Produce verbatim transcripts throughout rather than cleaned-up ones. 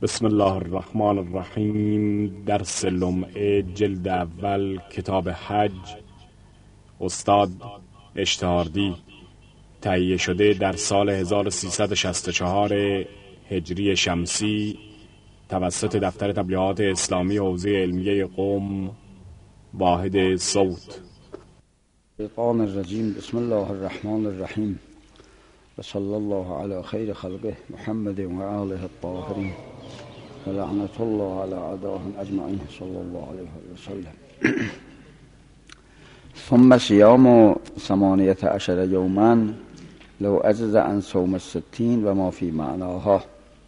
بسم الله الرحمن الرحیم. درس لمعه جلد اول کتاب حج، استاد اشتهاردی، تهیه شده در سال هزار و سیصد و شصت و چهار هجری شمسی توسط دفتر تبلیغات اسلامی حوزه علمیه قم، واحد صوت. الشیطان الرجیم. بسم الله الرحمن الرحیم و صلی الله علی خیر خلقه محمد و آله الطاهرین و لعنت الله علی اعدائهم اجمعین صلی الله علیه و سلم. ثم صیام ثمانیة عشر یوما لو عجز عن صوم الستین و ما فی معناها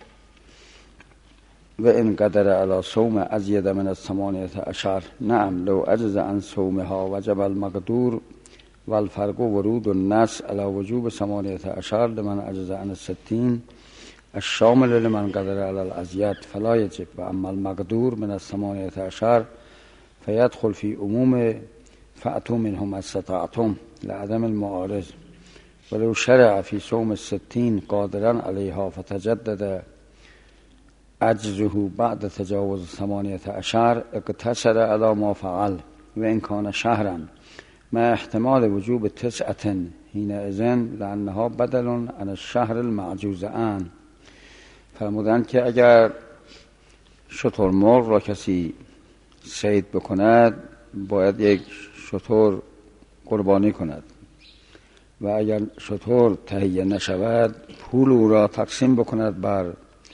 و ان قدر علی صوم ازید من الثمانیة عشر. نعم لو عجز عن صومها وجب المقدور والفرق ورود النص على وجوب ثمانية عشر لمن عجز عن الستين الشامل لمن قدر على الأزيد فلا يجب. وأما المقدور من الثمانية عشر فيدخل في عموم فأتوا منهم ما استطعتم لعدم المعارض. ولو شرع في صوم الستين قادرا عليها فتجدد عجزه بعد تجاوز ثمانية عشر اقتصر على ما فعل وإن كان شهرا ما احتمال وجوب تسعة حينئذ لأنها بدل عن الشهر المعجوز عنه. فرمودند که اگر شترمرغ را کسی صید بکند باید یک شتر قربانی کند و اگر شتر تهیه نشود پول او را تقسیم بکند بر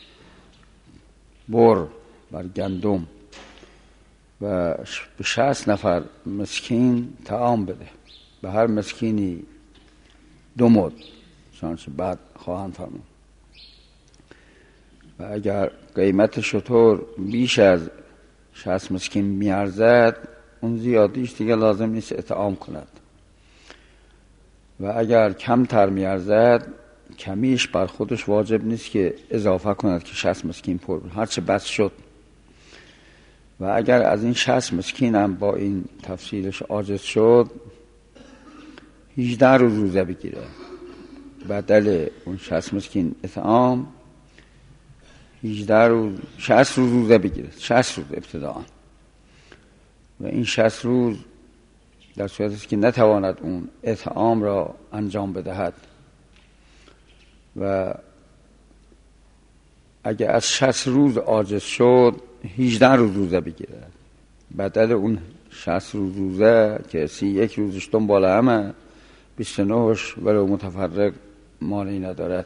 بر بر گندم و به شصت نفر مسکین طعام بده، به هر مسکینی دو مد چنانچه بعد خواهند فرمود. و اگر قیمت شتر بیش از شصت مسکین میارزد اون زیادیش دیگه لازم نیست اطعام کند و اگر کمتر میارزد کمیش بر خودش واجب نیست که اضافه کند که شصت مسکین پر هرچه بس شد. و اگر از این شصت مسکین هم با این تفصیلش عاجز شد هجده روز روزه بگیره، بدل اون شصت مسکین اطعام هجده روز شصت روز روزه بگیره، شصت روز ابتداءً. و این شصت روز در صورتی است که نتواند اون اطعام را انجام بدهد و اگر از شصت روز عاجز شد هجده روز روزه بگیره، بدل اون شصت روز روزه که سی یک روزش دنبال همه بیست و نهش ولو متفرق مانعی ندارد،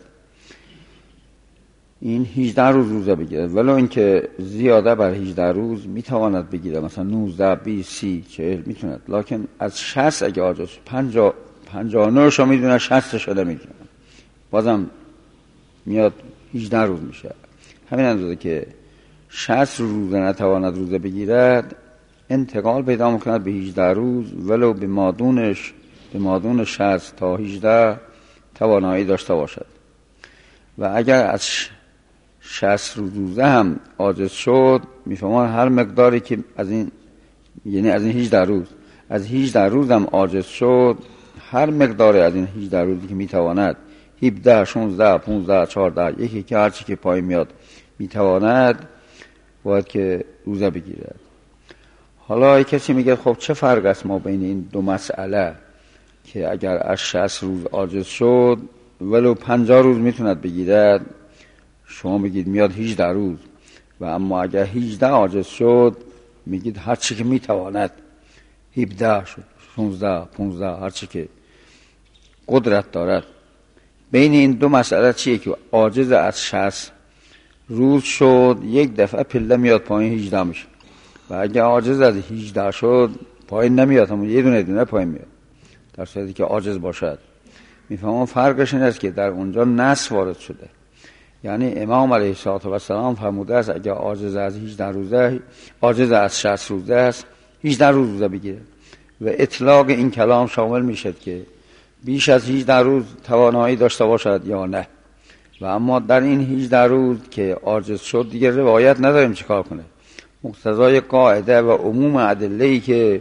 این هجده روز روزه بگیره. ولو اینکه زیاده بر هجده روز میتواند بگیره، مثلا نوزده بیست سی چهل میتوند، لکن از شصت اگه عاجز پنجاه پنجاه و نه شو میدونه شصت شده میدونه بازم میاد هجده روز میشه. همین اندازه که شصت روز نتواند روزه بگیرد انتقال پیدا میکند به هجده روز ولو به مادونش به مادون شصت تا هجده توانایی داشته باشد. و اگر از شصت روزه هم عاجز شد میفهمان هر مقداری که از این یعنی از این هجده روز از هجده روز هم عاجز شد هر مقداری از این هجده روزی که میتواند هفده شانزده پانزده چهارده یکی که هرچی که پای میاد میتواند باید که روزه بگیرد. حالا کسی میگه خب چه فرق است ما بین این دو مسئله که اگر از شصت روز عاجز شد ولو پنجاه روز میتوند بگیرد، شما میگید میاد هجده روز، و اما اگر هجده عاجز شد میگید هر چی که میتواند هفده شد شانزده پانزده هر چی که قدرت دارد. بین این دو مسئله چیه که عاجز از شصت روز شد یک دفعه پله میاد پایین هجده میشه و اگر عاجز از هجده شد پایین نمیاد، همون یه دونه دونه پایین میاد در صورتی که عاجز باشد. میفهمم فرقش این است که در اونجا نص وارد شده، یعنی امام علیه السلام فرموده است اگر عاجز از هجده روزه عاجز از شصت روزه است هجده روز روزه بگیره و اطلاق این کلام شامل میشد که بیش از هجده روز توانایی داشته باشد یا نه. و اما در این هجده روز که عاجز شد دیگه روایت نداریم چیکار کنه، مقتضای قاعده و عموم ادله‌ای که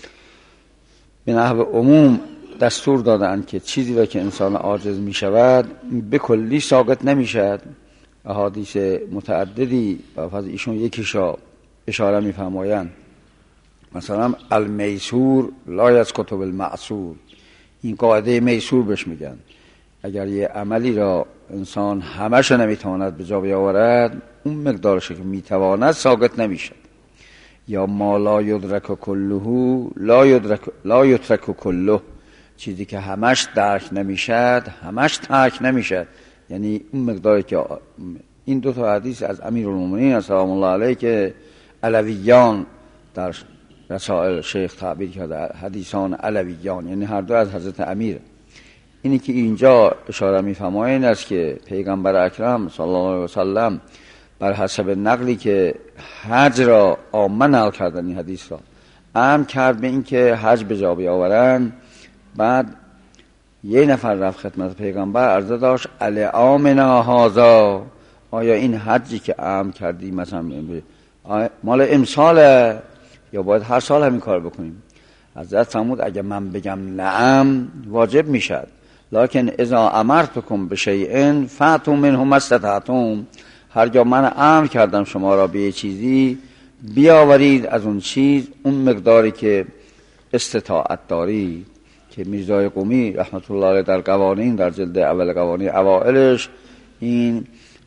به نحو عموم دستور دادن که چیزی را که انسان عاجز می شود به کلی ساقط نمی شود احادیث متعددی از ایشون یکیشا اشاره می‌فرمایند، مثلا المیسور لا یسقط بالمعسور، این قاعده میسور بهش میگن. اگر یه عملی را انسان همش نمیتواند به جا بیاورد، اون مقدارش که میتواند ساقط نمیشه. یا ما لا یدرک کله لا یدرک لا یترک کله، چیزی که همش درک نمیشد همش ترک نمیشد. یعنی اون مقداری که این دو تا حدیث از امیرالمومنین سلام الله علیه که علویان در رسائل شیخ تعبیر کرده، حدیثان علویان، یعنی هر دو از حضرت امیر. اینی که اینجا اشاره می‌فرمایند است که پیغمبر اکرم صلی الله علیه و سلم بر حسب نقلی که حج را عامه نقل کردن، این حدیث را امر کرد به این که حج به جا بیاورند. بعد یه نفر رفت خدمت پیغمبر، عرضه داشت العامنا هذا، آیا این حجی که امر کردی مثلا مال امساله یا باید هر سال همین کار بکنیم؟ حضرت فرمود اگه من بگم نعم واجب میشد، لکن اذا امرتکم بشیء فاتوا منه ما استطعتم، هر جا من امر کردم شما را به چیزی بیاورید از اون چیز اون مقداری که استطاعت دارید. که میرزای قمی رحمت الله علیه در قوانین، در جلد اول قوانین اوائلش این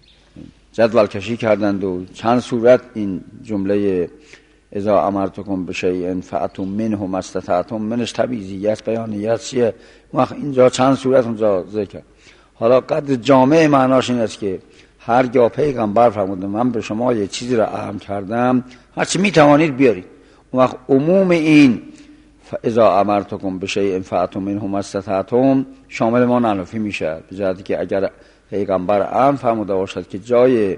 جدول کشی کردند و چند صورت این جمله اذا امرتکم بشیء فاتوا منه ما استطعتم منش تبعیضیت بیانیت چیه، وقت اینجا چند صورت اونجا ذکر. حالا قدر جامع معناش این است که هر جا پیغمبر فرموده من به شما یه چیزی را امر کردم هر چی میتوانید بیارید، اون وقت عموم این اذا امرتکم بشیء فاتوا منه ما استطعتم شامل ما ننفی میشه، به جهتی که اگر پیغمبر امر فرموده باشد که جای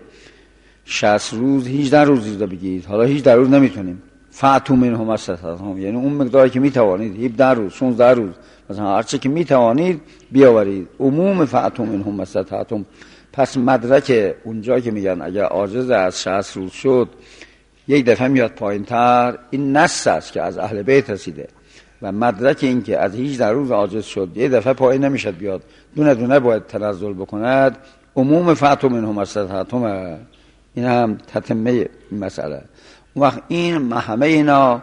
شصت روز هجده روز روزه بگیرید، حالا هجده روز نمیتونیم، فاتوا منه ما استطعتم یعنی اون مقداری که میتوانید، هفده روز شانزده روز مثلا هر چی که میتوانید بیاورید، عموم فاتوا منه ما استطعتم. پس مدرک اونجا که میگن اگر عاجز از شصت روز شد یک دفعه میاد پایینتر، این نص است که از اهل بیت رسیده، و مدرک این که از هجده روز عاجز شد یک دفعه پایین نمیشد بیاد، دونه دونه باید تنزل بکند، عموم فاتوا منه ما استطعتم. این هم تتمه مسئله. اون وقت این همه اینا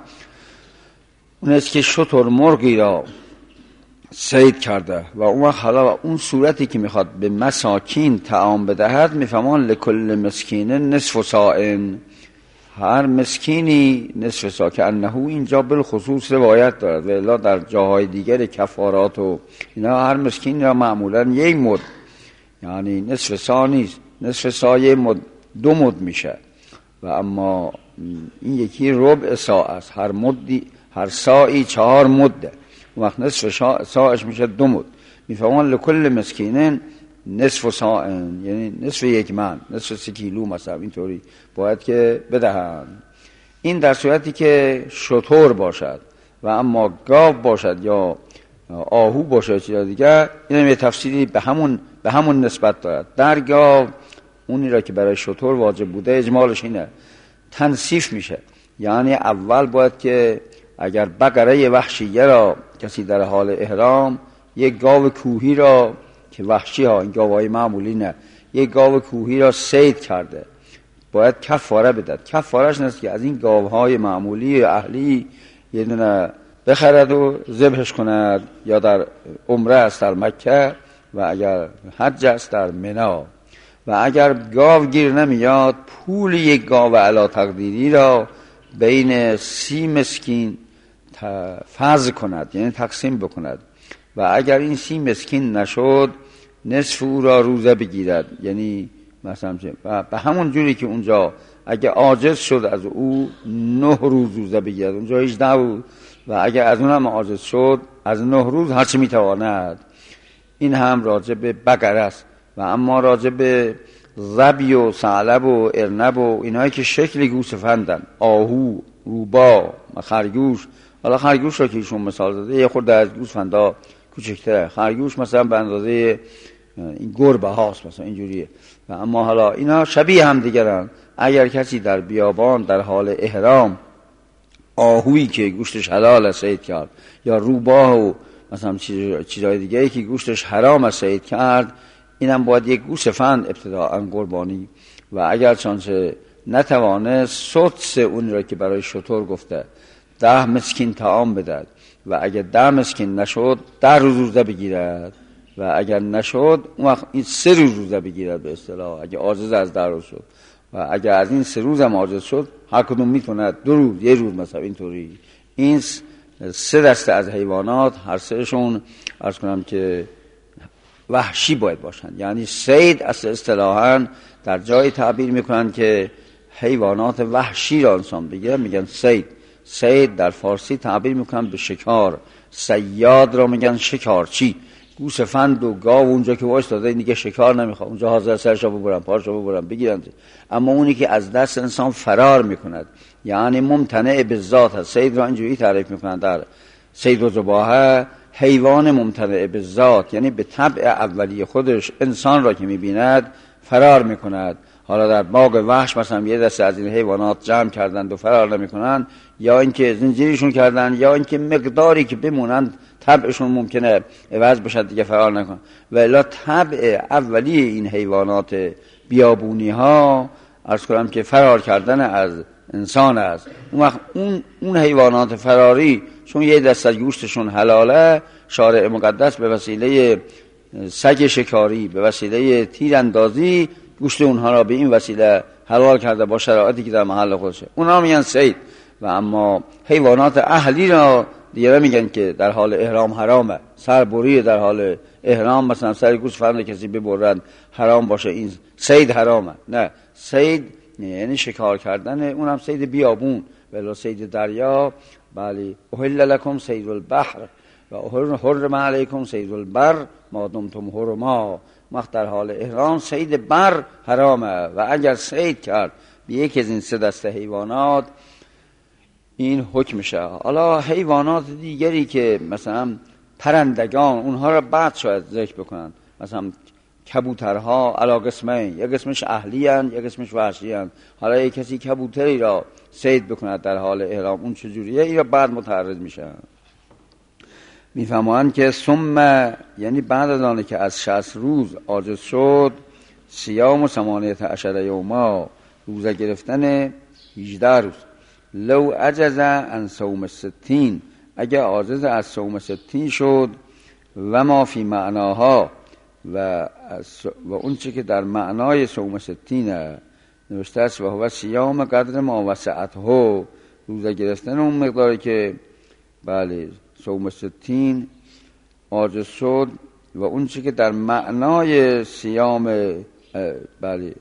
اون است که شتر مرغی را صید کرده و اون وقت حالا اون صورتی که میخواد به مساکین طعام بدهد میفهمان لکل مسکین نصف ساعن، هر مسکینی نصف ساع، که انه اینجا بالخصوص روایت دارد و الا در جاهای دیگر کفارات و اینا هر مسکین را معمولا یک مد، یعنی نصف ساع نیست، نصف ساع یک مد دو مد میشه، و اما این یکی ربع ساع است، هر مدی هر ساعی چهار مده، وقت نصف ساعش میشه دو مد. میفهمان لکل مسکینن نصف ساع، یعنی نصف یک من، نصف سی کیلو مثلا اینطوری باید که بدهن. این در صورتی که شتر باشد، و اما گاو باشد یا آهو باشد چیز دیگه، این یه تفسیری به همون به همون نسبت دارد. در گاو اونی را که برای شتر واجب بوده اجمالش اینه تنصیف میشه، یعنی اول باید که اگر بقره وحشیه را کسی در حال احرام، یک گاو کوهی را که وحشی ها این گاوهای معمولی نه، یک گاو کوهی را صید کرده باید کفاره بدهد. کفارش نیست که از این گاوهای معمولی اهلی یه دونه بخرد و ذبحش کند، یا در عمره است در مکه و اگر حج است در منی، و اگر گاو گیر نمیاد پول یک گاو علا تقدیری را بین سی مسکین فرض کند، یعنی تقسیم بکند، و اگر این سی مسکین نشد نصف او را روزه بگیرد، یعنی مثلا و به همون جوری که اونجا اگر عاجز شد از او نه روز روزه بگیرد، اونجا هجده روز، و اگر از اون هم عاجز شد از نه روز هرچی میتواند. این هم راجع به بقره است. و اما راجع به ظبی و ثعلب و ارنب و اینایی که شکل گوسفندن، آهو، روبا، خرگوش، حالا خرگوش را که ایشون مثال زده یه خورده از گوسفندا کوچکتره، خرگوش مثلا به اندازه این گربه هاست مثلا اینجوریه، و اما حالا اینا شبیه هم دیگرن. اگر کسی در بیابان در حال احرام آهویی که گوشتش حلال صید کرد، یا روباه و مثلا چیزهای دیگه ای که گوشتش حرام صید کرد، اینم باید یک گوسفند ابتداءً قربانی و اگر چانچه نتوانه سدس اون را که برای شتر گفته ده مسکین طعام بدهد و اگر ده مسکین نشد ده روز روزه بگیرد و اگر نشد اون وقت این سه روز روزه بگیرد به اصطلاح اگر عاجز از ده روز شد و اگر از این سه روز هم عاجز شد هر کدوم میتونه دو روز یه روز مثلا اینطوری. این سه دسته از حیوانات هر سهشون عرض کنم که وحشی باید باشند. یعنی صید اصل اصطلاحاً در جای تعبیر میکنن که حیوانات وحشی را انسان بگیره میگن صید. صید در فارسی تعبیر میکنن به شکار. صیاد را میگن شکارچی. گوسفند و گاو اونجا که وایساده این دیگه شکار نمیخواد، اونجا حاضر سرشو ببرن پاشو ببرن بگیرن. اما اونی که از دست انسان فرار میکند یعنی ممتنع به ذات هست. صید را اینجوری تعریف میکنن در صید و ذباحه، حیوان ممتنع به ذات یعنی به طبع اولی خودش انسان را که میبیند فرار میکند. حالا در باغ وحش مثلا یه دسته از این حیوانات جمع کردند و فرار نمیکنن، یا اینکه زنجیرشون کردن، یا اینکه مقداری که بمونند طبعشون ممکنه عوض بشه دیگه فرار نکنن. و الا طبع اولی این حیوانات بیابونی ها عرض کنم که فرار کردن از انسان است. اون وقت اون اون حیوانات فراری چون یه دسته از گوشتشون حلاله، شارع مقدس به وسیله سگ شکاری به وسیله تیراندازی گوشت اونها را به این وسیله حلال کرده با شرایطی که در محل خودشه. اونها میگن صید. و اما حیوانات اهلی را دیگه میگن که در حال احرام حرامه. سربری در حال احرام مثلا سر گوسفند کسی ببرن حرام باشه، این صید حرامه. نه، صید یعنی شکار کردن، اونم صید بیابون ولی صید دریا. بله احل لکم صید البحر و حرم علیکم صید البر ما دمتم حرما. وقت در حال احرام صید بر حرامه و اگر صید کرد به یکی از این سه دسته حیوانات این حکم میشه. حالا حیوانات دیگری که مثلا پرندگان اونها را بعد شاید ذکر بکنن، مثلا کبوترها علا قسمین، یک قسمش اهلی هن یک قسمش وحشی هن. حالا یک کسی کبوتری را صید بکند در حال احرام اون چجوریه این را بعد متعرض میشه. میفهموند که ثم یعنی بعد از آنه که از شصت روز عاجز شد، صیام و ثمانیت عشر یوما روزه گرفتن هجده روز. لو عجز عن صوم ستین اگر عاجز از صوم ستین شد و ما فی معناها و و اون چی که در معنای صوم ستین نوشته است و هو صیام قدر ما وسعته روزه گرفتن اون مقداری که بله صوم ستین عاجز شد و اون چی که در معنای صیام بله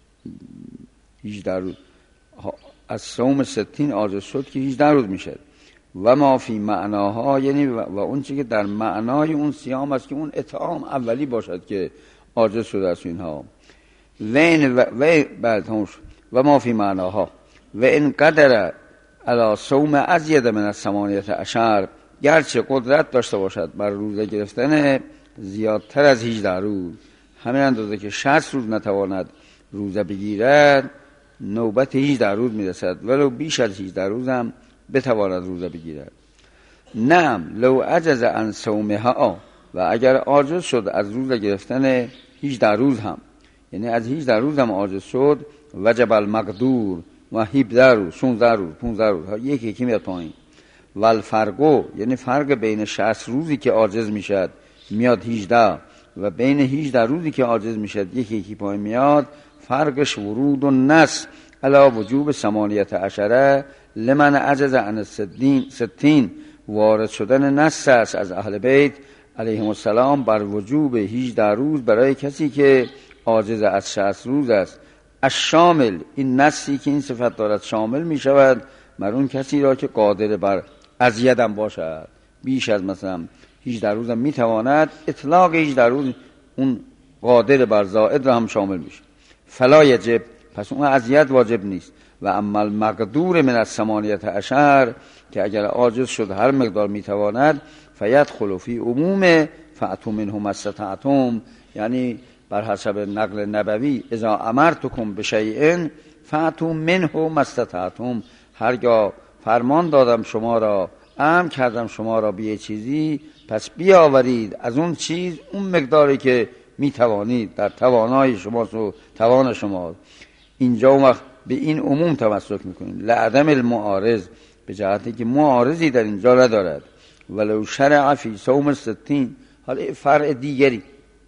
هجده روز از صوم ستین عاجز شد که هجده روز میشه. و ما فی معناها یعنی و اون چی که در معنای اون صیام است که اون اطعام اولی باشد که عاجز شده از اینها. و این و, و بعد همش و ما فی معناها و این قدر علی صوم ازید من الثمانیت عشر گرچه قدرت داشته باشد بر روزه گرفتن زیادتر از هجده روز، همین اندازه که شصت روز نتواند روزه بگیرد نوبت هجده روز میرسد ولو بیش از هجده روز هم بتواند روزه بگیرد. نعم لو عجز عن صومها و اگر عاجز شد از روزه گرفتن هجده روز هم یعنی از هجده روز هم عاجز شد وجب المقدور و هفده روز شانزده روز پانزده روز یکی یکی میاد پایین. و الفرقو یعنی فرق بین شصت روزی که عاجز میشد میاد هجده و بین هجده روزی که عاجز میشد یکی یکی پایین میاد فرقش ورود و نس علا وجوب ثمانیت عشره لمن عجز عن ستین وارد شدن نس است از اهل بیت علیهم السلام بر وجوب هجده روز برای کسی که عاجز از شصت روز است. الشامل این نسی که این صفت دارد شامل می شود مرون کسی را که قادر بر ازیدم باشد بیش از مثلا هجده روز هم می تواند اطلاق هجده روز اون قادر بر زائد را هم شامل میشه. فلا یجب پس اون ازیاد واجب نیست. و اما المقدور من الثمانیت عشر که اگر عاجز شد هر مقدار میتواند فیدخل فی عموم فأتوا منه ما استطعتم یعنی بر حسب نقل نبوی اذا امرتکم بشیء فأتوا منه ما استطعتم هرگاه فرمان دادم شما را امر کردم شما را به یه چیزی پس بیاورید از اون چیز اون مقداری که میتوانید، در توانای شماست و توان شما. اینجا اون وقت به این عموم تمسک میکنیم. لعدم المعارض، به جهتی که معارضی در اینجا ندارد. ولو شرع فی صوم ستین، حالا فرع دیگری،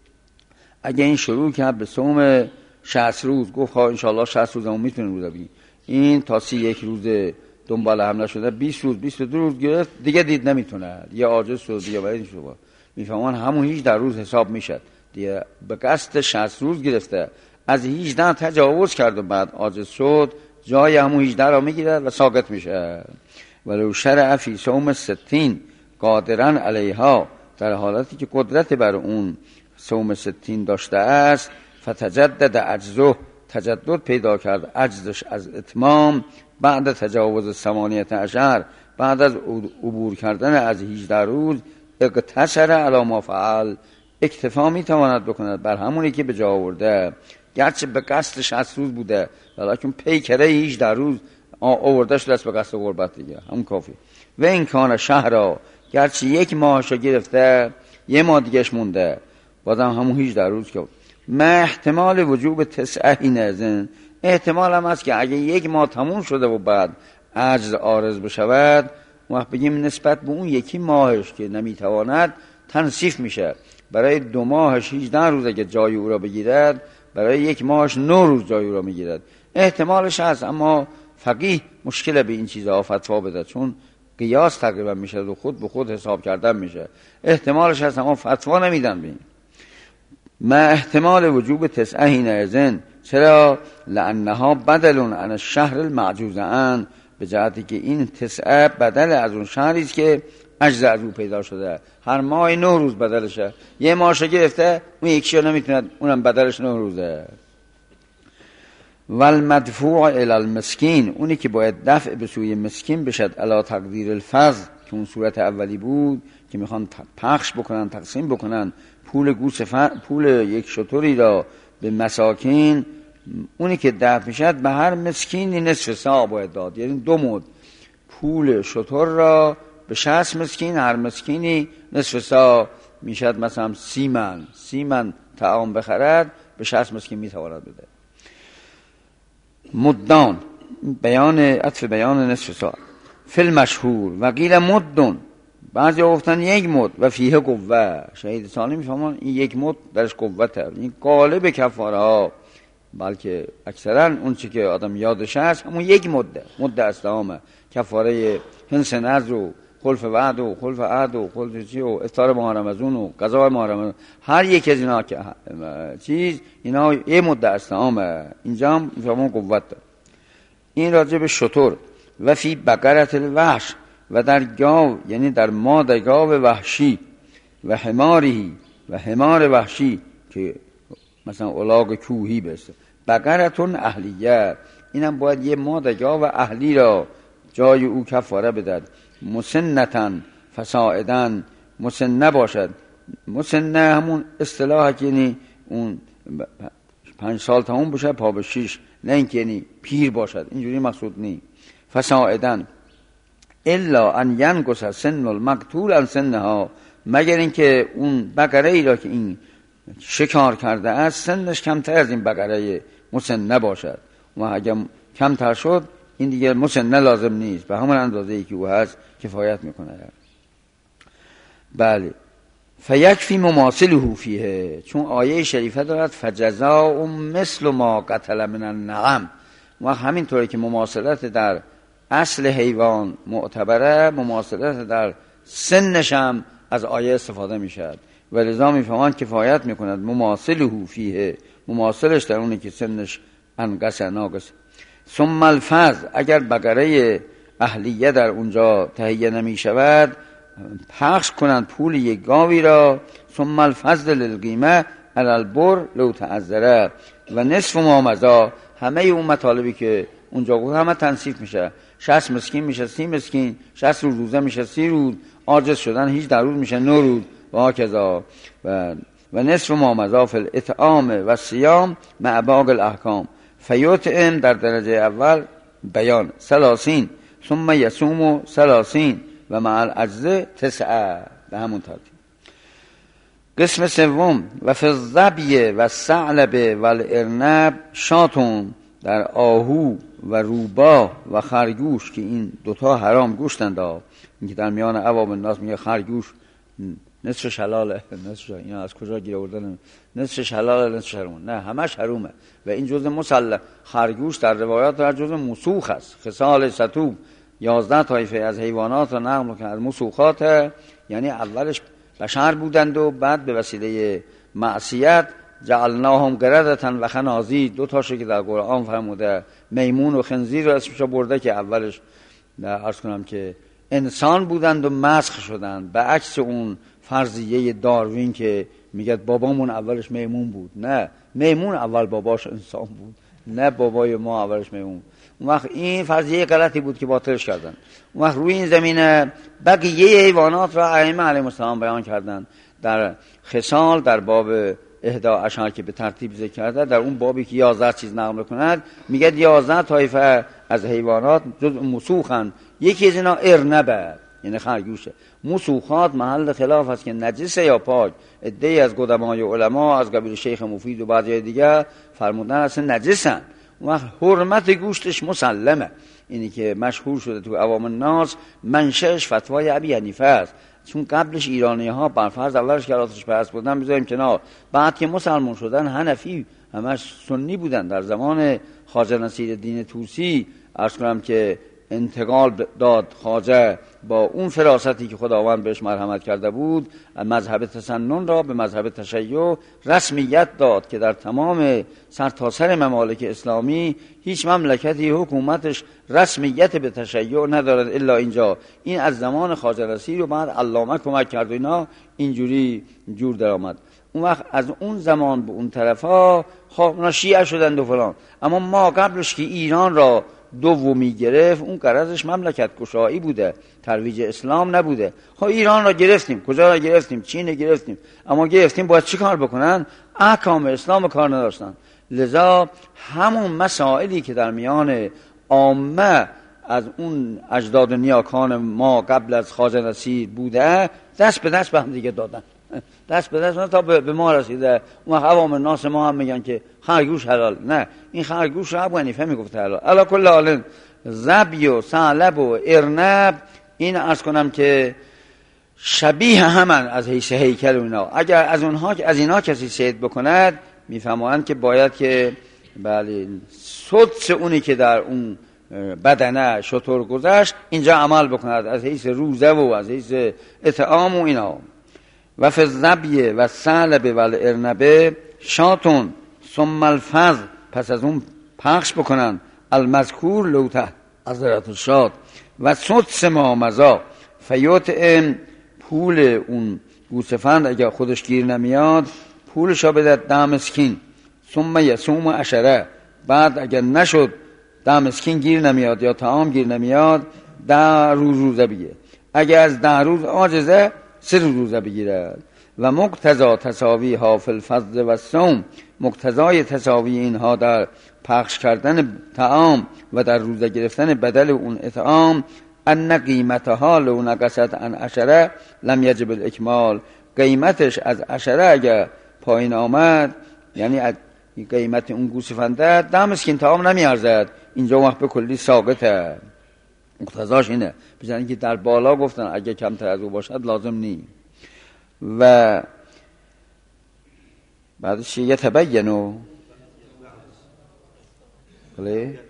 اگه این شروع کرد به صوم شصت روز، گفت خواه انشاءالله شصت روز همون میتونیم روزه بگیم، این تا سی یک روز دنبال هم نشده، بیست روز بیست و دو روز گرفت، دیگه دید نمیتونه، یا عاجز شد یا برای شما میفهمان همون هیچده روز حساب میشد دیگه. به قصد شصت روز گرفته، از هجده تجاوز کرد و بعد عاجز شد، جای همون هجده را میگیرد و ساقط میشه. ولو شرع فی صوم ستین قادرن علیها، در حالتی که قدرت بر اون صوم ستین داشته است، فتجدد عجزه، تجدد پیدا کرد عجزش از اتمام، بعد تجاوز ثمانیت عشر، بعد از عبور کردن از هجده روز، اقتصر علی ما فعل، اکتفا میتواند بکند بر همونی که به جا آورده، گرچه به قصد شصت روز بوده ولیکن پیکره هجده روز آوردش لست به قصد غربت دیگه، همون کافی. و این کان شهر، گرچه یک ماهشو گرفته، یه ماه دیگهش مونده، بازم همون هجده روز که ما احتمال وجوب تسعه نزن، احتمال هم هست که اگه یک ماه تموم شده و بعد عجز عارض بشود، وقت بگیم نسبت به اون یکی ماهش که نمیتواند تنصیف میشه، برای دو ماهش هجده روز اگه جای او را بگیرد، برای یک ماهش نه روز جای او را میگیرد. احتمالش هست، اما فقیه مشکل به این چیزها فتوا بده، چون قیاس تقریبا میشه و خود به خود حساب کردن میشه. احتمالش هست اما فتوا نمیدن بین. ما احتمال وجوب تسعه نزن، چرا؟ لانها بدلون عن الشهر المعجوز عن، به جهتی که این تسعه بدل از اون شهری است که عجز از او پیدا شده، هر ماه نه روز بدلشه، یه ماهش گرفته اون یکیشو نمیتونه، اونم بدلش نه روزه. والمدفوع الی المسکین، اونی که باید دفع به سوی مسکین بشد، علی تقدیر الفضل، که اون صورت اولی بود که میخوان پخش بکنن، تقسیم بکنن پول گوس ف... پول یک شتری را به مساکین، اونی که دفع میشد به هر مسکینی نصف ساع باید داد، یعنی دو مد پول شتر را به شصت مسکین، هر مسکینی نصف ساع میشد، مثلا سی من سی من طعام بخرد، به شصت مسکین میتواند بده. مدان، بیان عطف بیان نصف ساع. فی مشهور و قیل مدن، بعضی گفتن یک مد و فیه قوه، شهید ثانی میفهمان این یک مد درش قوته، این قالب کفاره ها، بلکه اکثرا اون چی که آدم یادش هست همون یک مده، مد استعامه، کفاره هنس نذر و خلف وعد و خلف عهد و خلف چی و افطار ماه رمضان و قضا ماه رمضان، هر یک از اینا که چیز اینا یه مد استعامه، اینجا هم میفهمون قوت. این راجع به شتر. و فی بقرة الوحش، و در گاو، یعنی در ماده گاو وحشی، و حماری، و حمار وحشی که مثلا الاغ کوهی بسته. بقرتون اهلیه، اینم باید یه ماده گاو اهلی را جای او کفاره بدد. مسنتن فسائدن، مسنه باشد، مسنه همون اصطلاح که یعنی اون پنج سال تموم بشه پا به شیش، نه اینکه یعنی پیر باشد، اینجوری مقصود نی. فسائدن الا ان ینقص سن المقتول عن سنها، مگر اینکه اون بقره ای را که این شکار کرده است سنش کمتر از این بقره مسنه باشد، و اگر کمتر شد این دیگه مسنه لازم نیست، به همون اندازه ای که او هست کفایت میکنه. بله. فیکفی مماثله فیه، چون آیه شریفه دارد فجزاء مثل ما قتل من النعم، و همینطوری که مماثلت در اصل حیوان معتبره، مماثلت در سنش هم از آیه استفاده میشد، و لذا میفهمند کفایت میکند مماثله فیه، مماثلش در اونی که سنش انقص ناقص. ثم الفضل، اگر بقره اهلیه در اونجا تهیه نمی شود، پخش کنند پول یک گاوی را. ثم الفضل للقیمه علی البر لو تعذره، و نصف ما مضی، همه اون مطالبی که اونجا گفت همه تنصیف میشه، شصت مسکین میشه سی مسکین، شصت روز روزه میشه سی روز، عاجز شدن هیچ در روز میشه نه روز، و هکذا. و و نصف ما مضی فی الاطعام و صیام مع باقی الاحکام. فیطعم در درجه اول بیان ثلاثین، ثم یصوم ثلاثین و مع العجز تسعه، به همون ترتیب. قسم سوم و فی الظبی و ثعلب و الارنب شاتون، در آهو و روباه و خرگوش که این دوتا حرام گوشتند. این که در میان عوام الناس میگه خرگوش نصفش حلاله، نصفش اینا از کجا گیر آوردن؟ نصفش حلاله نصفش حرامه؟ نه، همش حرومه. و این جزء مسلم. خرگوش در روایات در جزء مسوخ است. خصال ستوب یازده طایفه از حیوانات را نقل که از مسوخات، یعنی اولش بشر بودند و بعد به وسیله معصیت جعلناهم قردة و خنازیر، دو تاشو که در قرآن فرموده، میمون و خنزیر رو اسمش برده که اولش عرض کنم که انسان بودند و مسخ شدند، به عکس اون فرضیه داروین که میگه بابامون اولش میمون بود. نه، میمون اول باباش انسان بود، نه بابای ما اولش میمون. اون وقت این فرضیه غلطی بود که باطلش کردن. اون وقت روی این زمینه بقیه حیوانات را ائمه علیهم السلام بیان کردن در خصال، در باب احدا عشر که به ترتیب ذکر کرده، در اون بابی که یازده چیز نقل کند میگه یازده طایفه از حیوانات جز مسوخن. یکی از اینا ارنبه، یعنی خرگوشه. مسوخات محل خلاف است که نجسه یا پاک. عده‌ای از قدمای علما از قبیل شیخ مفید و بعضی دیگه فرمودن اصلا نجسن. اون وقت حرمت گوشتش مسلمه. اینی که مشهور شده تو عوام الناس، منشأش فتوای ابی حنیفه است. چون قبلش ایرانی ها بر فرض اولش که آتش پرست بودن بذاریم کنار، بعد که مسلمان شدن حنفی همش سنی بودن. در زمان خواجه نصیرالدین طوسی عرض کنم که انتقال داد خواجه با اون فراستی که خداوند بهش مرحمت کرده بود، مذهب تسنن را به مذهب تشیع رسمیت داد که در تمام سرتاسر ممالک اسلامی هیچ مملکتی حکومتش رسمیت به تشیع ندارد الا اینجا. این از زمان خواجه نصیر و بعد علامه کمک کرد و اینا اینجوری جور در آمد. اون وقت از اون زمان به اون طرفا خب شیعه شدند و فلان. اما ما قبلش که ایران را دومی گرفت، اون قرضش مملکت گشایی بوده، ترویج اسلام نبوده. خب ایران را گرفتیم، کجا را گرفتیم؟ چین را گرفتیم. اما گرفتیم باید چی کار بکنن؟ احکام اسلام کار نداشتن. لذا همون مسائلی که در میان عامه از اون اجداد و نیاکان ما قبل از خواجه نصیر بوده، دست به دست به هم دیگه دادن، دست به دست تا به ما رسیده. اون عوام الناس ما هم میگن که خرگوش حلال. نه، این خرگوش رو ابو حنیفه میگفته حلال. علا کل حال ذبی و ثعلب و ارنب این عرض کنم که شبیه همن از حیث هیکل و اینا. اگر از اونها از اینا کسی صید بکند میفهمند که باید که بله سدس اونی که در اون بدنه شطور گذشت اینجا عمل بکند از حیث روزه و از حیث اطعام و اینا. و فی الظبی و ثعلب و الارنب شاتون ثم الفض، پس از اون پخش بکنن المذکور لوته حضرت الشاد و سدس ما مزا فیوت پول اون گوسفند اگر خودش گیر نمیاد پولش را بده ده مسکین. ثم یصوم عشره، بعد اگر نشد ده مسکین گیر نمیاد یا طعام گیر نمیاد ده روز روزه بگیره. اگر از ده روز عاجزه سه روز روزه بگیرد. و مقتضا تساوی ها فی الفضل و الصوم، مقتضای تساوی اینها در پخش کردن طعام و در روزه گرفتن بدل اون اطعام، ان قیمتها لو نقصت عن عشره لم یجب الاکمال، قیمتش از عشره اگر پایین آمد، یعنی قیمت اون گوسفنده ده مسکین طعام نمیارزد، اینجا وقت به کلی ساقطه. مقتضاش اینه. بزنین که در بالا گفتن اگه کمتر از او باشد لازم نی. و بعدش یتبینو بله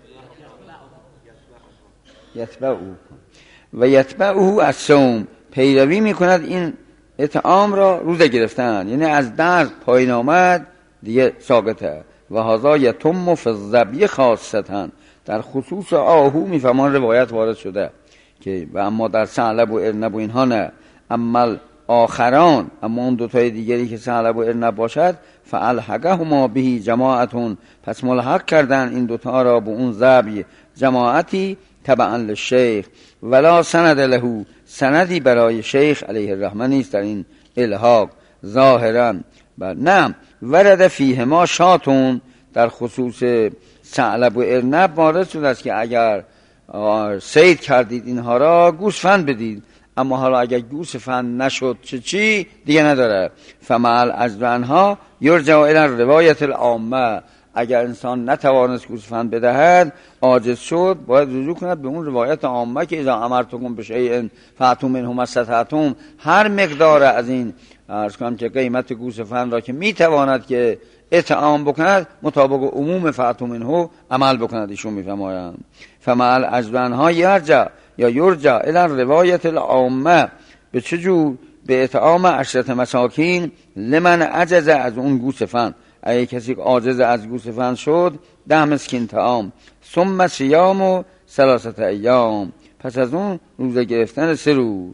یتبعو و یتبعو الصوم، پیروی میکند این اطعام را روزه گرفتن، یعنی از درد پایین آمد دیگه ساقطه. و هذا یتم فی الظبی خاصتا، در خصوص آهو میفهمان روایت وارد شده که و اما در ثعلب و ارنب و اینها نه. اما آخران، اما اون دوتای دیگری که ثعلب و ارنب باشد فالحقهما به جماعتون، پس ملحق کردن این دوتا را به اون ذبی جماعتی تبعا للشیخ ولا سند له، سندی برای شیخ علیه الرحمه نیست در این الحاق ظاهرا. نه ورد فیه ما شاتون، در خصوص ثعلب و ارنب وارد شده است که اگر صید کردید اینها را گوسفند بدید، اما حالا اگر گوسفند نشد چه چی دیگه نداره. فمال اجزانها یرجع الی روایت العامه، اگر انسان نتوانست گوسفند بدهد، عاجز شد، باید رجوع کند به اون روایت عامه که اذا امرتکم بشیء فاتوا منه ما استطعتم، هر مقدار از این عرض کنم که قیمت گوسفند را که میتواند که اطعام بکند مطابق عموم فاتوا منه عمل بکند. ایشون میفرمایند فمال اجزانها یرجع یا یرجع الی روایت العامه، به چه جور؟ به اطعام عشرت مساکین لمن عجز از اون گوسفند، اگه کسی عاجز از گوسفند شد ده مسکین طعام، ثم صیام و ثلاثه ایام، پس از اون روزه گرفتن سه روز.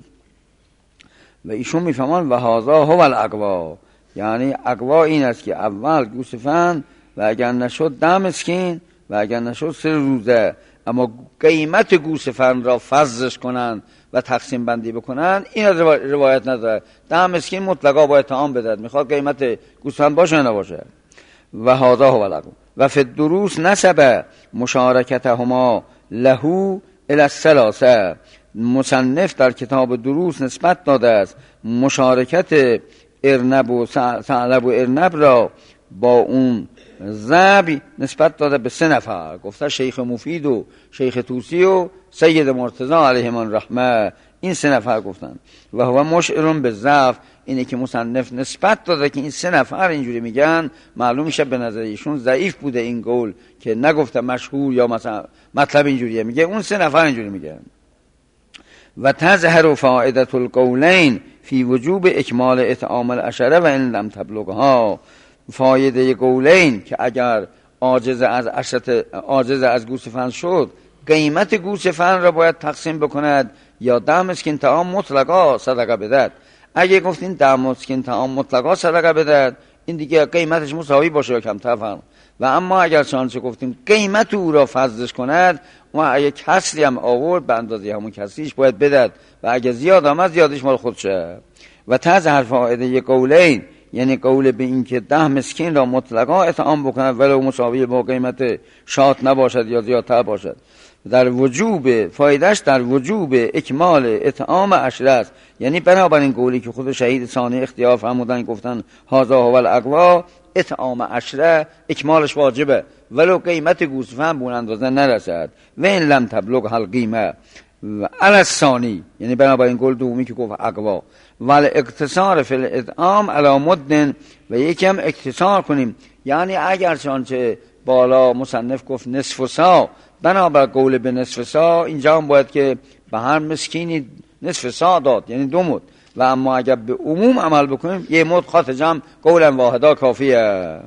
و ایشون میفهمان و هذا هو الاقوا، یعنی اقوا این است که اول گوسفند و اگر نشد ده مسکین و اگر نشد سه روزه، اما قیمت گوسفند را فضلش کنند و تقسیم بندی بکنند این روایت نداره. ده مسکین مطلقا باید طعام بدهد، میخواد قیمت گوسفند باشه نباشه. و هذا هو الاقوا و فی الدروس نسب مشارکتهما له الی الثلاثه، مصنف در کتاب دروس نسبت داده است مشارکت ارنب و ثعلب و ارنب را با اون ذبی نسبت داده به سه نفر. گفته شیخ مفید و شیخ طوسی و سید مرتضی علیهم الرحمه، این سه نفر گفتن. و هو مشعر بالضعف، اینه که مصنف نسبت داده که این سه نفر اینجوری میگن، معلوم میشه به نظر ایشون ضعیف بوده این قول که نگفته مشهور یا مثلا مطلب اینجوریه، میگه اون سه نفر اینجوری میگن. و تظهر فائدة القولین فی وجوب اکمال اطعام العشره و ان لم تبلغها، فایده قولین که اگر عاجز از عشرت عاجز از گوسفند شد قیمت گوسفند را باید تقسیم بکند یا ده مسکین طعام مطلقا صدقه بدهد. اگه گفتین ده مسکین طعام مطلقا صدقه بدهد این دیگه قیمتش مساوی باشه یا کمتر فرق. و اما اگر چنانچه گفتیم قیمت او را فضلش کند، و اگه کسری هم آورد به اندازه همون کسریش باید بدهد و اگه زیاد آمد زیادش مال خودشه. و تظهر فائده قولین، یعنی قول به این که ده مسکین را مطلقا اطعام بکند ولو مساوی با قیمت شات نباشد یا زیادتر باشد، در وجوب فایدهش در وجوب اکمال اطعام عشره است. یعنی بنابراین قولی که خود شهید ثانی اختیار فرمودن گفتن هذا هو الاقوا، اطعام عشره اکمالش واجبه ولو قیمت گوسفند به اون اندازه نرسد. و این لم تبلغ القیمه و علی الثانی، یعنی بنابراین قول دومی که گفت اقوا ول اقتصار فی الاطعام علی مد، و یکم اقتصار کنیم، یعنی اگر چنانچه بالا مصنف گفت نصف سا، بنابر قول به نصف سا اینجا هم باید که به هر مسکینی نصف سا داد، یعنی دو مد. و اما اگر به عموم عمل بکنیم یه مد خاط جمع قولا واحدا کافیه.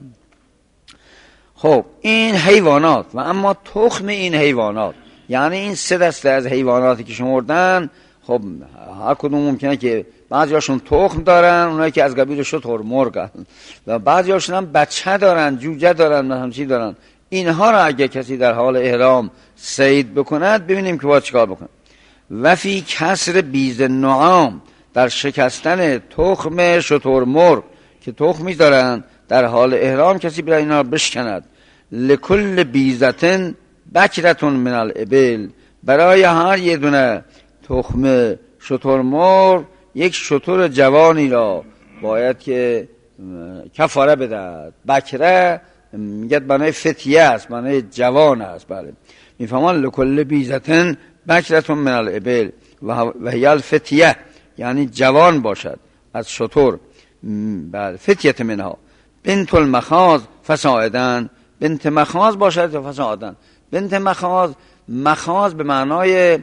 خب این حیوانات و اما تخم این حیوانات، یعنی این سه دسته از حیواناتی که شمردن، خب هر کدوم ممکنه که بعضیاشون تخم دارن، اونایی که از قبیل شتر مرغن، و بعضیاشون هم بچه دارن، جوجه دارن، همچی دارن. اینها را اگه کسی در حال احرام صید بکند ببینیم که باید چیکار بکنه. و فی کسر بیز النعام، در شکستن تخم شتر مرغ که تخمی دارن در حال احرام کسی برای اینا بشکند. لکل بیزتن بکرتون من الابل، برای هر یه دونه تخم شتر مرغ یک شتر جوانی را باید که کفاره بدهد. بکره میگه معنی فتیه است، معنی جوان است. بله میفهمان لکل بیزتن بکرتون من الابل و هی الفتیه، یعنی جوان باشد از شتر. بله فتیت منها بنت المخاض فساعدن، بنت مخاض باشد یا فساعدن. بنت مخاض، مخاض به معنای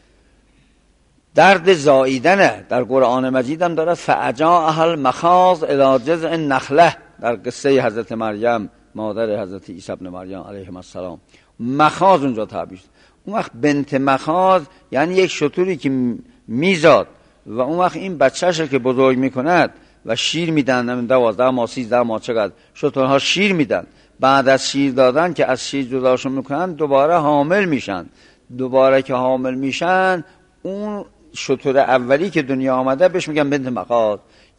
درد زاییدنه، در قرآن مجید هم دارد فعجا اهل مخاض الی جذع النخله، در قصه حضرت مریم مادر حضرت عیسی ابن مریم علیه السلام مخاض اونجا تعبیر. اون وقت بنت مخاض یعنی یک شتری که میزاد و اون وقت این بچه‌ش که بزرگ میکند و شیر میدن، دوازده ماه سیزده ماه چقدر شترها شیر میدن، بعد از شیر دادن که از شیر جداشون میکنن دوباره حامل میشن. دوباره که حامل میشن اون شتر اولی که دنیا آمده بهش میگن بنت مخاض،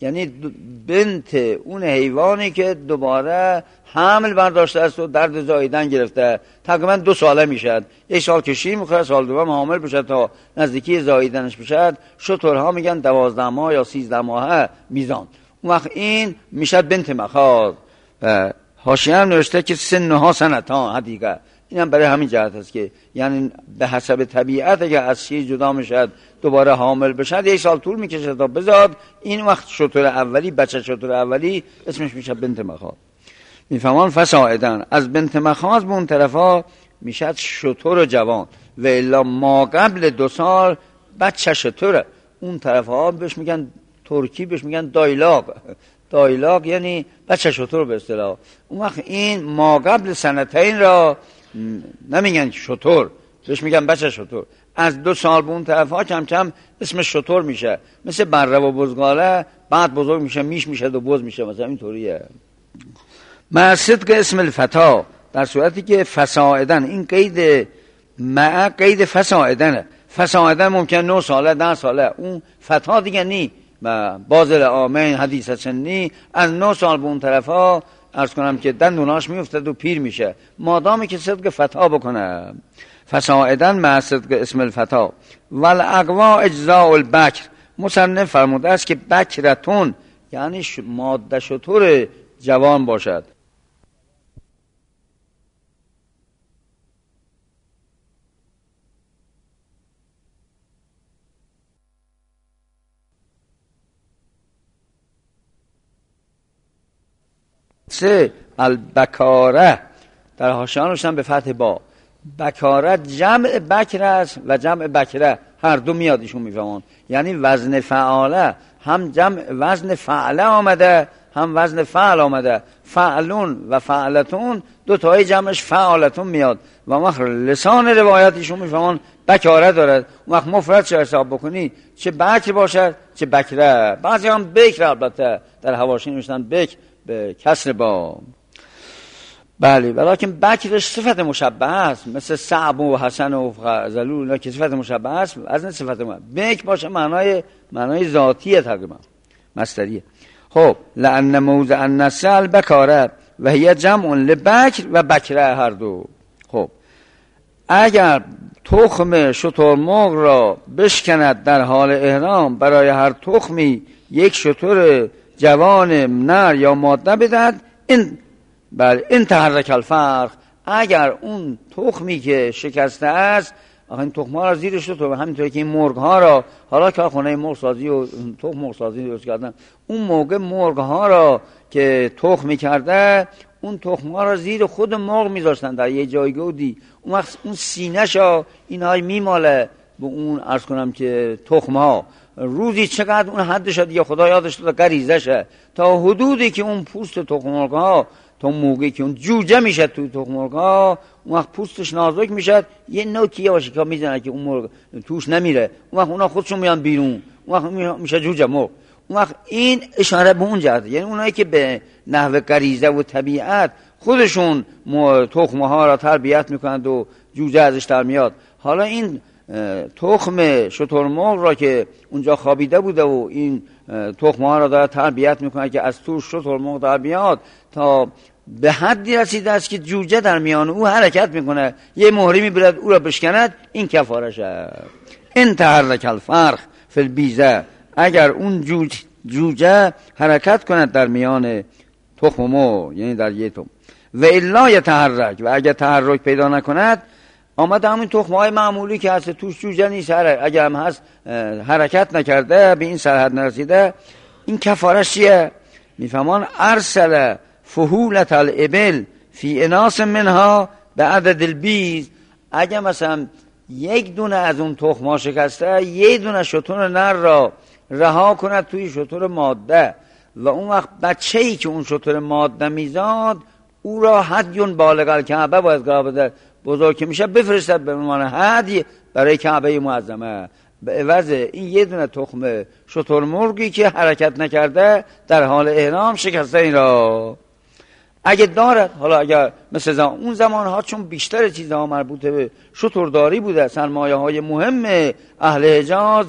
یعنی بنت اون حیوانی که دوباره حمل برداشته است و درد زاییدن گرفته، تقریبا دو ساله میشد، یک سال کشی میخواد، سال دوم حامل بشه تا نزدیکی زاییدنش بشه. شترها میگن دوازده ماه یا سیزده ماه میزان. اون وقت این میشد بنت مخاض. حاشیه هم نوشته که سنها سنتان حدیقه، این هم برای همین جهت است که یعنی به حسب طبیعت اگه از چیز جدا میشد دوباره حامل بشد یک سال طول میکشه تا بزاد. این وقت شتر اولی، بچه شتر اولی اسمش میشه بنت مخاض. میفهمان فساعدن از بنت مخاض به اون طرفا میشد شتر جوان و الا ما قبل دو سال بچه شتره. اون طرفا بهش میگن ترکی بهش میگن دایلاق. دایلاق یعنی بچه شتر به اصطلاح. اون وقت این ما قبل سنتین را نمیگن شتر، بهش میگن بچه شتر. از دو سال به اون طرفا کم کم اسمش شتر میشه، مثل بره و بزغاله، بعد بزرگ میشه میش میشه و بز میشه، مثلا اینطوریه. مع صدق اسم الفتا، در صورتی که فساعدن، این قید مع قید فساعدنه. فساعدن ممکن نه ساله ده ساله، اون فتا دیگه نی. بازل آمین حدیث سنی از نه سال به اون طرفا عرض کنم که دندوناش میافتد و پیر میشه، مادامی که صدق فتا بکنه. فساعدن مع صدق اسم الفتا والاقوا اجزاء البکر. مصنف فرموده است که بکرتون یعنی ماده شتر جوان باشد. سه البکاره، در حاشیه نوشتن به فتح با. بکاره جمع بکر است و جمع بکره، هر دو میاد ایشون میفهمون. یعنی وزن فعاله، هم جمع وزن فعله آمده هم وزن فعل آمده. فعلون و فعلتون دو تای جمعش فعالتون میاد و مخر لسان روایت ایشون میفهمون بکاره دارد. اون وقت مفرد چه حساب بکنی، چه بکر باشد چه بکره. بعضی هم بکر، البته در حواشی نوشتن بکر به کسر با. بله، ولیکن بکرش صفت مشبه است، مثل صعب و حسن و زلول، اینا که صفت مشبه است از نه صفت مشبه. بکر باشه معنای معنای ذاتیه، تقریبا مصدریه. خب لأن موضع النسل بکاره و هی جمع لبکر و بکره، هر دو. خب اگر تخم شترمرغ را بشکند در حال احرام، برای هر تخمی یک شتر جوان نر یا ماده بدهد، این بله این تحرک الفرق. اگر اون تخمی که شکسته است، این تخم ها را زیر شتر، همینطوری که این مرغ ها را حالا که خونه مرغ سازی و تخم مرغ سازی درست کردن، اون موقع مرغ ها را که تخم کرده، اون تخم ها را زیر خود مرغ میذاشتن در یه جایگاهی. اون وقت اون سینه‌ش ها اینها میماله به اون عرض کنم که تخم ها. روزی چقدر اون حدش دیگه خدا یادش داد غریزشه، تا حدودی که اون پوست تخم مرغ ها تا موقعی که اون جوجه میشه تو تخم مرغ ها، اون وقت پوستش نازک میشه، یه نوکی یواش که میزنه که اون مرغ توش نمیره، اون وقت اونا خودشون میان بیرون، اون وقت میشه جوجه مرغ. اون وقت این اشاره به اون جهت، یعنی اونایی که به نحو غریزه و طبیعت خودشون تخم ها را تربیت میکنند و جوجه ازش در میاد. حالا این تخم شترمرغ را که اونجا خوابیده بوده و این تخم ها را داره تربیت میکنه که از توش شترمرغ در بیاد، تا به حدی رسیده است که جوجه در میان او حرکت میکنه، یه مهری میبرد او را بشکند، این کفارشه. این تحرک الفرق فی البیزه، اگر اون جوجه, جوجه حرکت کند در میان تخم مرغ، یعنی در یه تخم، و الا یتحرک، و اگر تحرک پیدا نکند، آمده همین تخمه معمولی که هست توش جوجه نیست، اگر هم هست حرکت نکرده، به این سرحد نرسیده، این کفارش چیه؟ میفهمان ارسل فهولت الابل فی اناس منها به عدد البیز. اگر مثلا یک دونه از اون تخمه شکسته، یک دونه شتر نر را رها کند توی شتر ماده، و اون وقت بچه‌ای که اون شتر ماده میزاد، او را حدیون بالغ الکعبه باید قرار بزرگ که میشه بفرستد به عنوان هدی برای کعبه معظمه، به عوض این یه دونه تخم شترمرغی که حرکت نکرده در حال احرام شکسته این را اگه دارد. حالا اگر مثل زمان اون زمان ها چون بیشتر چیزها مربوط به شترداری بوده، سرمایه های مهم اهل حجاز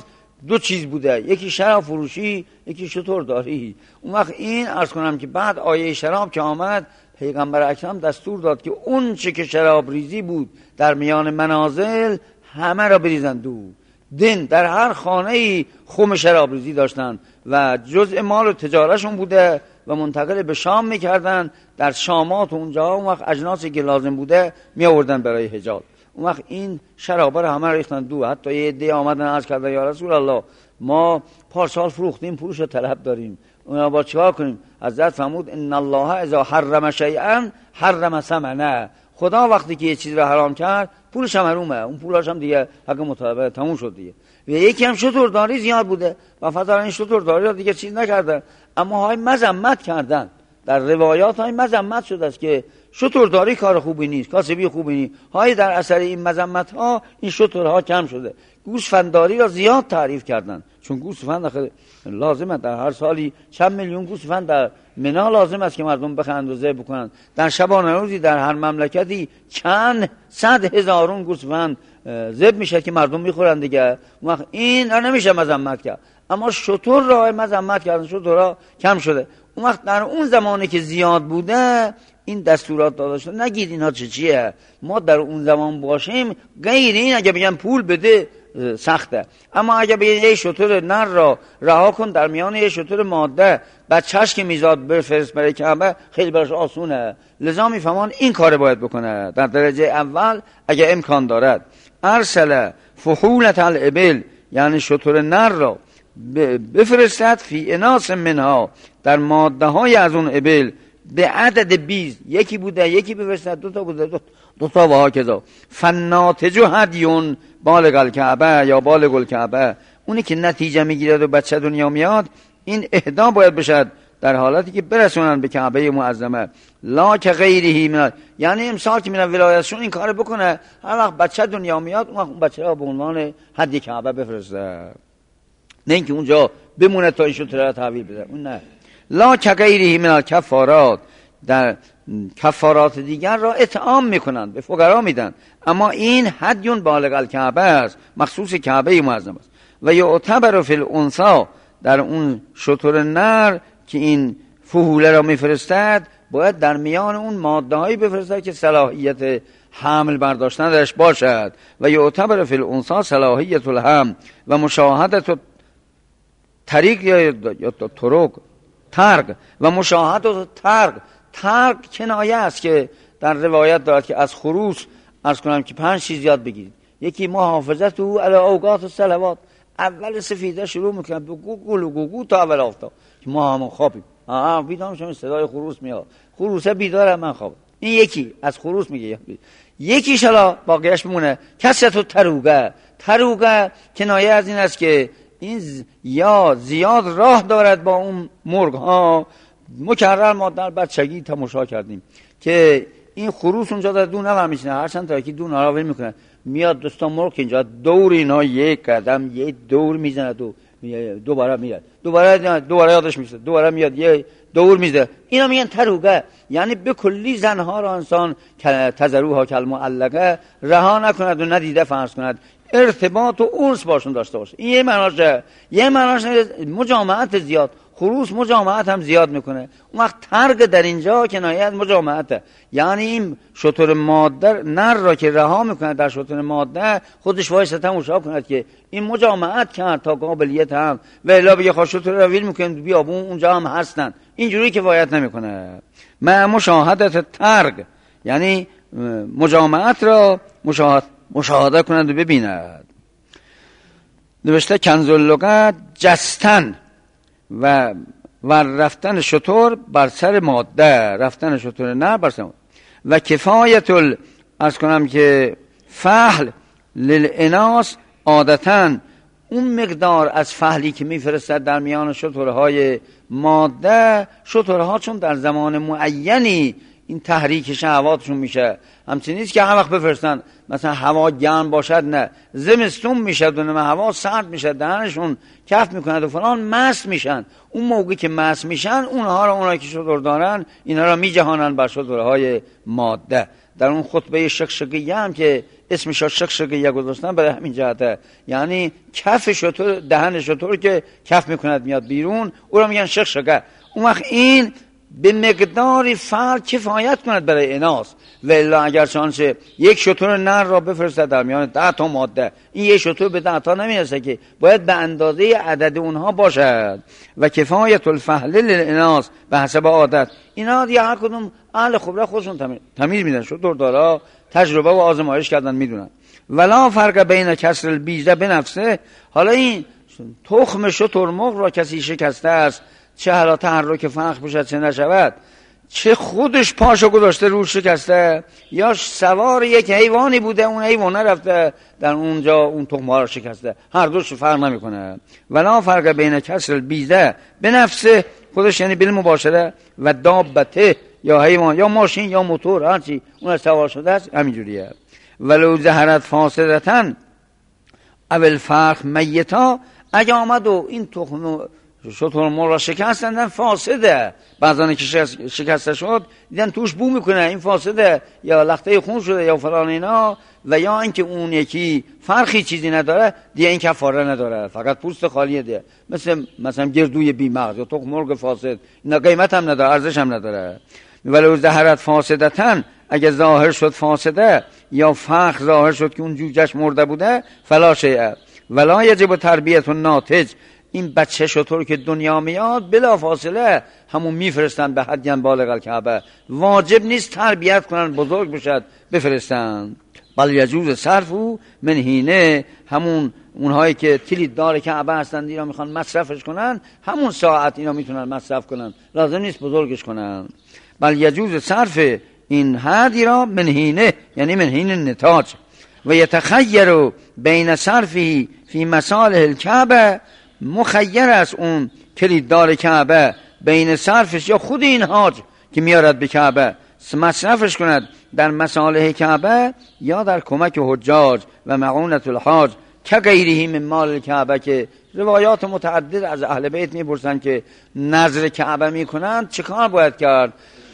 دو چیز بوده، یکی شراب فروشی، یکی شترداری. اون وقت این عرض کنم که بعد آیه شراب که آمد، پیغمبر اکرم دستور داد که اون چه که شراب ریزی بود در میان منازل همه را بریزند دور. دین در هر خانه‌ای خم شراب ریزی داشتن و جزء مال و تجارتشون بوده و منتقل به شام میکردن. در شامات اونجا اون وقت اجناسی که لازم بوده می آوردن برای حجاج. اون وقت این شرابا رو همه ریختن دور. حتی یه عده آمدن عرض کردن یا رسول الله ما پارسال فروختیم، پولش رو طلب داریم، اونا با چیکار کنیم؟ حضرت فرمود ان الله اذا حرم شیئا حرم ثمنه. خدا وقتی که یه چیز رو حرام کرد پولش هم حرومه، اون پولاش هم دیگه حق مطالبه تموم شد دیگه. و یکی هم شترداری زیاد بوده و فضلا این شترداری رو دیگه چیز نکردن، اما های مذمت کردن. در روایات های مذمت شده است که شترداری کار خوبی نیست، کاسبی خوبی نیست. های در اثر این مذمت ها این شترها کم شده. گوسفنداری را زیاد تعریف کردن، چون گوسفند آخه لازمه در هر سالی چند میلیون گوسفند در منا لازم است که مردم بخرند و ذبح بکنند. در شبانه روزی در هر مملکتی چند صد هزارون گوسفند ذبح میشه که مردم میخورند دیگه. اون وقت این را نمیشه مذمت کرد، اما شتر را مذمت کردن، شتر را کم شده. اون وقت در اون زمانی که زیاد بوده این دستورات داده شده. نگید اینها چه چیه، ما در اون زمان باشیم غیر این اگه بگن پول بده سخته، اما اگه بگن یه شتر نر را رها کن در میان یه شتر ماده بچه‌ش که میزاد بفرست برای کعبه خیلی براش آسونه. لذا میفهمان این کار باید بکنه. در درجه اول اگه امکان دارد ارسل فحولت الابل، یعنی شتر نر را بفرستد فی اناس منها، در ماده های از اون ابل به عدد بیز، یکی بوده یکی بفرستد، دو تا بوده دو, دو تا و ها کذا. فناتج هدیون بالغ الکعبه یا بالغ الکعبه، اونی که نتیجه میگیرد و بچه دنیا میاد این اهدا باید بشد در حالتی که برسونن به کعبه معظمه. لا که غیرهی من، یعنی امسال که من ولایتشون این کار بکنه هر وقت بچه دنیا میاد اون وقت بچه را به عنوان هدیه کعبه بفرسته، نه اینکه اونجا بمونه تا این شتر را تحویل بده. اون نه. لا که غیرهی من الکفارات، در کفارات دیگر را اطعام میکنند، به فقرا میدن، اما این هدیون بالغ الکعبه است، مخصوص کعبه معظم است. و یعتبر فی الانثی، در اون شتر نر که این فحوله را میفرستد باید در میان اون ماده هایی بفرستد که صلاحیت حمل برداشتن درش باشد. و یعتبر فی الانثی صلاحیت الحمل و مشاهدت طریق یا طرق ترق و مشاهدت ترق. ترق کنایه است که در روایت دارد که از خروس عرض کنم که پنج چیز یاد بگیرید. یکی محافظت او علی اوقات الصلوات، اول سفیده شروع میکنن بگو گلو گو تا اول آفتاب که ما هم خوابیم، آها بیدار شما صدای خروس میاد، خروسه بیداره من خواب. این یکی از خروس میگه. یکی شلا باقیش بمونه کسرت تروگه. تروگه کنایه از این است که این ز... یا زیاد راه دارد با اون مرغ ها. مکرر ما در بچگی تماشا کردیم که این خروس اونجا در دون هم میشنه، هر چند تا که دون ها را ول میکنه، میاد دوستا مرغ اینجا دور اینا یک قدم یه دور میزنه، دو دوباره میاد، دوباره دوباره یادش میشه، دوباره میاد یه دور میزنه. اینا میگن تروگه، یعنی به کلی زنها را انسان تزروها کالمعلقه رها نکند و ندیده فرض کند، ارتباط و انس باشون داشته باشه. این یه معناشه. یه معناش مجامعت زیاد، خروس مجامعت هم زیاد میکنه. اون وقت ترک در اینجا کنایه از مجامعته، یعنی این شتر ماده نر را که رها میکنه در شتر ماده خودش وایسه تماشا کند که این مجامعت کرد تا قابلیت هم و الا بگه خواه شتر را ویل میکنه بیابون اونجا هم هستن، اینجوری که وایت نمیکنه. ما مشاهدت ترک یعنی مجامعت را مشاهد مشاهده کند و ببیند. نوشته کنز اللغت جستن و و رفتن شتر بر سر ماده، رفتن شتر نه بر سر ماده. و کفایت ال از کنم که فحل للاناس، عادتاً اون مقدار از فحلی که میفرستد در میان شترهای ماده، شترها چون در زمان معینی این تحریک شهواتشون میشه. همچنین نیست که هر وقت بفرستن مثلا هوا گرم باشد، نه، زمستون میشد و نه هوا سرد میشد، دهنشون کف میکند و فلان، مست میشن. اون موقعی که مست میشن اونها را، اونها که شتر دارن، اینا را میجهانن بر شترهای ماده. در اون خطبه شقشقیه هم که اسمش را شقشقیه گذاشتن برای همین جهته، یعنی کف شتر، دهن شتر که کف میکند میاد بیرون، او را میگن شقشقه. اون وقت این به مقداری فرد کفایت کند برای اناث، و الا اگر چانچه یک شتر نر را بفرستد در میان ده تا ماده، این یک شتر به ده تا نمیرسه که باید به اندازه عدد اونها باشد. و کفایت الفحل للاناث به حسب عادت. اینا دیگه هر کدوم اهل خبره خودشون تمیز میدن، شتر دارا تجربه و آزمایش کردن میدونن. ولا فرق بین کسر البیضه بنفسه. حالا این تخم شتر مرغ را کسی شکسته است، چه حالا تحرک فخ بشد چه نشود، چه خودش پاشو گذاشته روش شکسته، یا سوار یک حیوانی بوده اون حیوان رفته در اونجا اون تخم‌ها رو شکسته، هر دوش فرق نمیکنه. ولا فرق بین کسر البیضه به نفسه، خودش یعنی بل مباشره، و دابته یا حیوان یا ماشین یا موتور هرچی اون سوار شده است همینجوریه. ولو ظهرت فاسدتن اول فرق میتا، اگه آمد و این تخم شتر مرغ را شکستن فاسده، بعضانی که شکسته شد دیدن توش بو میکنه، این فاسده یا لخته خون شده یا فلان اینا، و یا اینکه اون یکی فرقی چیزی نداره دیگه، این کفاره نداره، فقط پوست خالیه دیگه، مثل مثلا گردوی بی مغز یا تخم مرغ فاسد، اینا قیمت هم نداره، ارزش هم نداره. ولو ظهرت فاسدتن، اگه ظاهر شد فاسده یا فخ ظاهر شد که اون جوجهش مرده بوده، فلا شیء ولا یجب تربیت الناتج. این بچه شتر که دنیا میاد بلا فاصله همون میفرستن به حدیان بالغ الکعبه، واجب نیست تربیت کنن بزرگ بشد بفرستن. بل یجوز صرفو من هینه، همون اونهایی که کلید دار کعبه هستن اینا میخوان مصرفش کنن، همون ساعت اینا میتونن مصرف کنن، لازم نیست بزرگش کنن. بل یجوز صرف این هدی را من هینه، یعنی من هین نتاج. و یتخیر بین صرفی فی مصالح الکعبه، مخیر است اون کلیددار کعبه بین صرفش یا خود این حاج که میارد به کعبه مصرفش کند در مصالح کعبه یا در کمک حجاج و معونت الحاج که غیره من مال کعبه. که روایات متعدد از اهل بیت میپرسن که نذر کعبه میکنند چه کار باید کرد.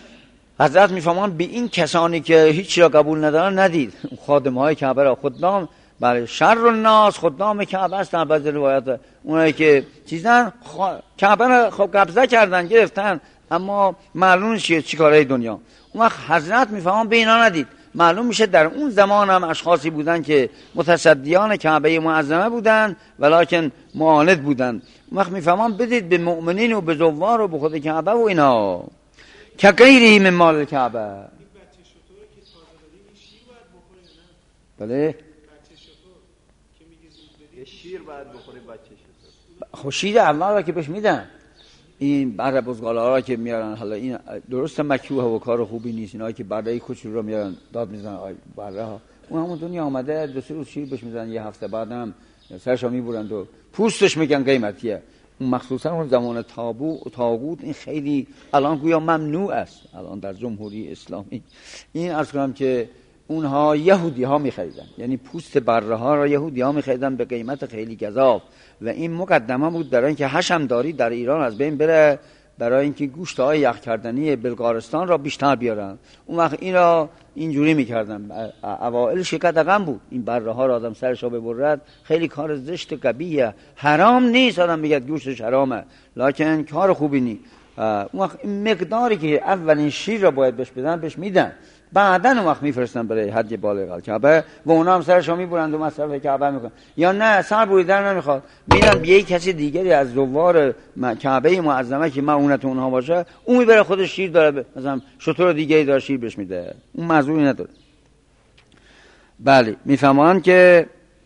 حضرت میفهمان به این کسانی که هیچ را قبول ندارن ندید، خادم های کعبه را، خدام برای شر الناس خدام کعبه هستن. بعضی روایات اونایی که چیزن خ... کعبه را خب قبضه کردن گرفتن، اما معلوم چیه چی کاره دنیا. اون وقت حضرت میفهمان به اینا ندید. معلوم میشه در اون زمان هم اشخاصی بودن که متصدیان کعبه معظمه بودن ولکن معاند بودن. اون وقت میفهمان بدید به مؤمنین و به زوار و به خود کعبه و اینا که غیری من مال کعبه. بله شیر باید بخوری بچه شد. خب شیر اول را که بهش میدن، این بره بزغاله ها که میارن، حالا این درست مکروه و کار خوبی نیست، اینا که بره کوچولو رو میارن داد میزنن بره ها، اون همون دنیا آمده دو سه روز شیر بهش میزنن، یه هفته بعدم سرشو میبرند و پوستش میگن قیمتیه. اون مخصوصا اون زمان تابو تاغوت این خیلی الان گویا ممنوع است الان در جمهوری اسلامی. این عرض کنم که اونها یهودی ها میخریدن، یعنی پوست بره ها را یهودی ها میخریدن به قیمت خیلی گزاف، و این مقدمه بود برای اینکه حشمداری در ایران از بین بره، برای اینکه گوشت های یخ کردنی بلغارستان را بیشتر بیارن. اون وقت این را اینجوری میکردن. اوائلش قدغن بود، این بره ها را آدم سرش را ببرد خیلی کار زشت قبیحه، حرام نیست آدم میگه گوشتش حرامه، لکن کار خوبی نیست. اون وقت این مقداری که اولین شیر را باید بهش بدن بهش میدن، بعدن اون وقت میفرستن برای حج بالغ الکعبه و اونا هم سرشو میبرند و مصرف کعبه میکنن. یا نه سر بریدن نمیخواد، میدن به یک کسی دیگری از زوار کعبه معظمه که معونت اونها باشه، اون میبره خودش شیر داره، مثلا شتر دیگری داره شیر بهش میده، اون معذوری نداره. بله میفهمن که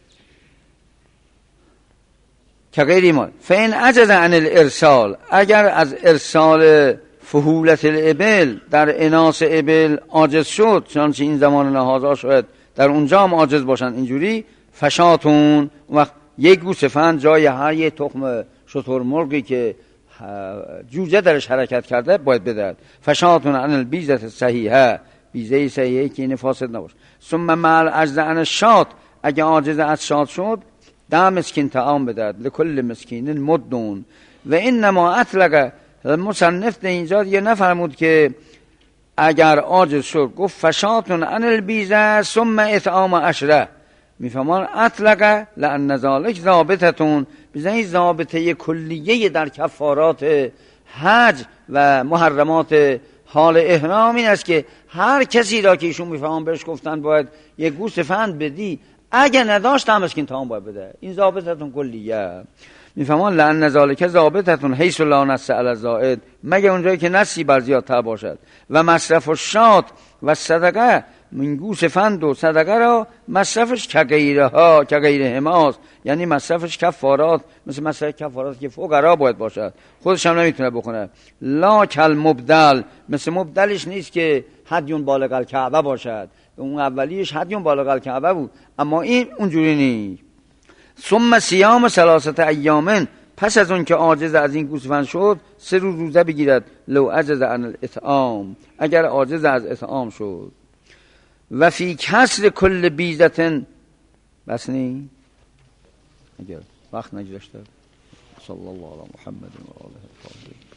که غیر ایمان فین عجز عن الارسال، اگر از ارسال فهولت الابل در اناس ابل عاجز شد، چنانچه این زمان نهازا شد در اونجا هم عاجز باشن اینجوری، فشاتون وقت یک گوسفند جای هر یک تخم شتر مرغی که جوجه درش حرکت کرده باید بدهد. فشاتون عن البیزه صحیحه، بیزه صحیحه که این فاسد نباشه. ثم مع العجز عن الشات، اگه عاجز از شات شد ده مسکین طعام بدهد، لکل مسکین مدون. و انما اطلق مصنف در اینجا دیگه نفرمود که اگر عاجز شد، گفت فشاتون عن البیزه ثم اطعام عشره. میفهمان اطلق لان ذلک ضابطتون، بزنی ضابطه کلیه در کفارات حج و محرمات حال احرام این است که هر کسی را که ایشون میفهمان بهش گفتن باید یک گوسفند بدی، اگه نداشت هم مسکین طعام باید بده. این ضابطتون کلیه. میفهمان لان ذلک ضابطتون حیث لا نص علی الزائد، مگه اونجایی که نصی بر زیادتر باشد. و مصرف الشات و صدقه، من گوسفند و صدقه را مصرفش کغیره ها کغیره هماست، یعنی مصرفش کفارات مثل مصرف کفارات که فقرا باید باشد، خودش هم نمیتونه بخونه. لا کل مبدل، مثل مبدلش نیست که حدیون بالغ الکعبه باشد، اون اولیش حدیون بالغ الکعبه بود، اما این اونجوری نیست. ثم صیام ثلاثه ایام، پس از اون که عاجز از این گوسفند شد سه روز روزه بگیرد. لو عجز عن الاطعام، اگر عاجز از اطعام شد. و فی کسر کل بیزتن، بس نی اگر وقت نگذاشته. صلی الله علی محمد و آله الطاهرین.